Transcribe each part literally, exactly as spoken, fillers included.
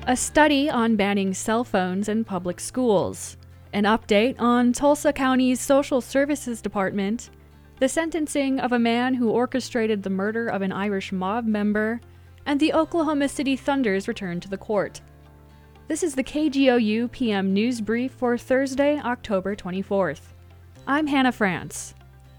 A study on banning cell phones in public schools. An update on Tulsa County's Social Services Department. The sentencing of a man who orchestrated the murder of an Irish mob member. And the Oklahoma City Thunder's return to the court. This is the K G O U P M News Brief for Thursday, October twenty-fourth. I'm Hannah France.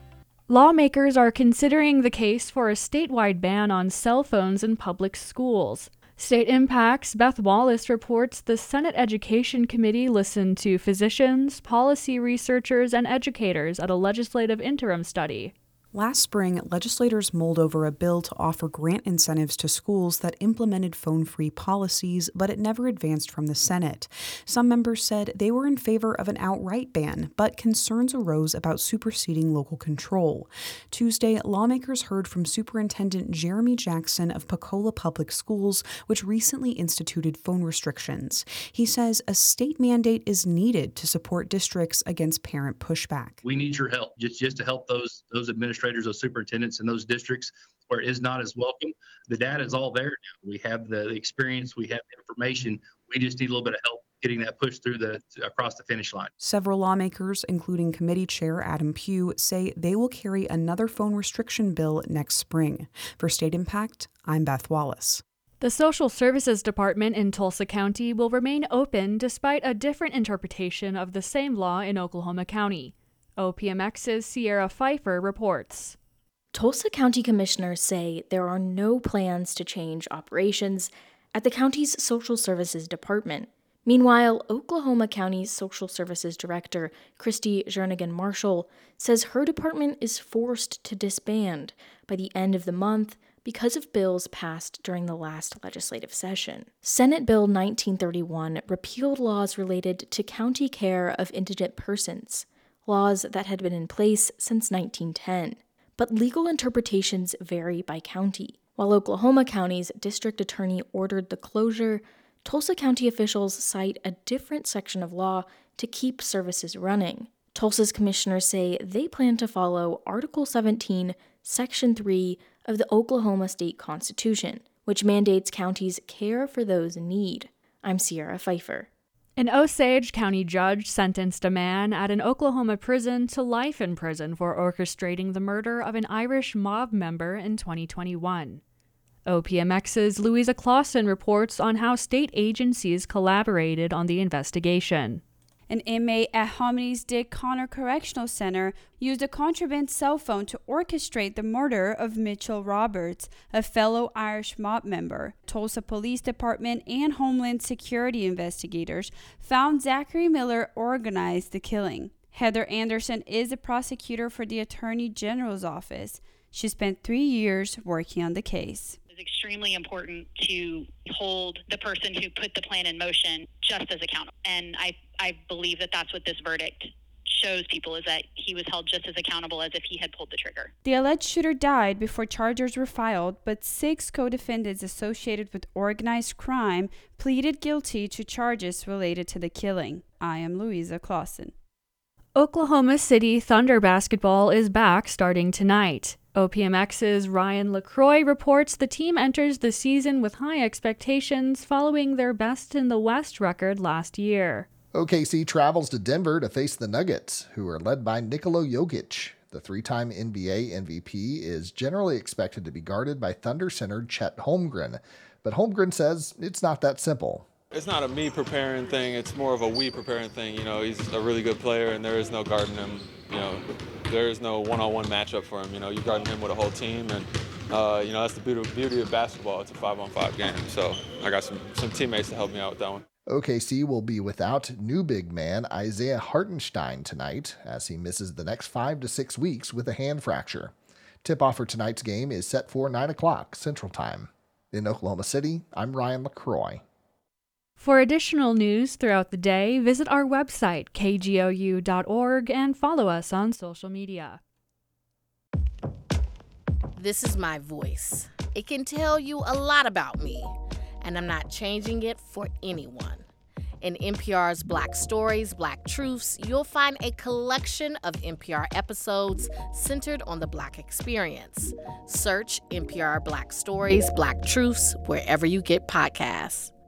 Lawmakers are considering the case for a statewide ban on cell phones in public schools. State Impact's Beth Wallace reports the Senate Education Committee listened to physicians, policy researchers, and educators at a legislative interim study. Last spring, legislators mulled over a bill to offer grant incentives to schools that implemented phone-free policies, but it never advanced from the Senate. Some members said they were in favor of an outright ban, but concerns arose about superseding local control. Tuesday, lawmakers heard from Superintendent Jeremy Jackson of Pocola Public Schools, which recently instituted phone restrictions. He says a state mandate is needed to support districts against parent pushback. We need your help, just, just to help those, those administrators. Those superintendents in those districts where it is not as welcome. The data is all there now. We have the experience, we have the information. We just need a little bit of help getting that pushed through the across the finish line. Several lawmakers, including Committee Chair Adam Pugh, say they will carry another phone restriction bill next spring. For State Impact, I'm Beth Wallace. The Social Services Department in Tulsa County will remain open despite a different interpretation of the same law in Oklahoma County. O P M X's Sierra Pfeiffer reports. Tulsa County commissioners say there are no plans to change operations at the county's Social Services Department. Meanwhile, Oklahoma County's Social Services Director, Christy Jernigan Marshall, says her department is forced to disband by the end of the month because of bills passed during the last legislative session. Senate Bill nineteen thirty-one repealed laws related to county care of indigent persons, laws that had been in place since nineteen ten. But legal interpretations vary by county. While Oklahoma County's district attorney ordered the closure, Tulsa County officials cite a different section of law to keep services running. Tulsa's commissioners say they plan to follow Article seventeen, Section three of the Oklahoma State Constitution, which mandates counties care for those in need. I'm Sierra Pfeiffer. An Osage County judge sentenced a man at an Oklahoma prison to life in prison for orchestrating the murder of an Irish mob member in twenty twenty-one. O P M X's Louisa Clausen reports on how state agencies collaborated on the investigation. An inmate at Homony's Dick Connor Correctional Center used a contraband cell phone to orchestrate the murder of Mitchell Roberts, a fellow Irish mob member. Tulsa Police Department and Homeland Security investigators found Zachary Miller organized the killing. Heather Anderson is a prosecutor for the Attorney General's office. She spent three years working on the case. It's extremely important to hold the person who put the plan in motion just as accountable. And I, I believe that that's what this verdict shows people, is that he was held just as accountable as if he had pulled the trigger. The alleged shooter died before charges were filed, but six co-defendants associated with organized crime pleaded guilty to charges related to the killing. I am Louisa Clausen. Oklahoma City Thunder basketball is back starting tonight. O P M X's Ryan LaCroix reports the team enters the season with high expectations following their best in the West record last year. O K C travels to Denver to face the Nuggets, who are led by Nikola Jokic. The three-time N B A M V P is generally expected to be guarded by Thunder center Chet Holmgren, but Holmgren says it's not that simple. It's not a me preparing thing, it's more of a we preparing thing. You know, he's a really good player and there is no guarding him. You know, there is no one-on-one matchup for him. You know, you're guarding him with a whole team, and uh, you know, that's the beauty, beauty of basketball. It's a five-on-five game. So I got some, some teammates to help me out with that one. O K C will be without new big man Isaiah Hartenstein tonight as he misses the next five to six weeks with a hand fracture. Tip-off for tonight's game is set for nine o'clock Central Time. In Oklahoma City, I'm Ryan LaCroix. For additional news throughout the day, visit our website, k g o u dot org, and follow us on social media. This is my voice. It can tell you a lot about me, and I'm not changing it for anyone. In N P R's Black Stories, Black Truths, you'll find a collection of N P R episodes centered on the Black experience. Search N P R Black Stories, Black Truths wherever you get podcasts.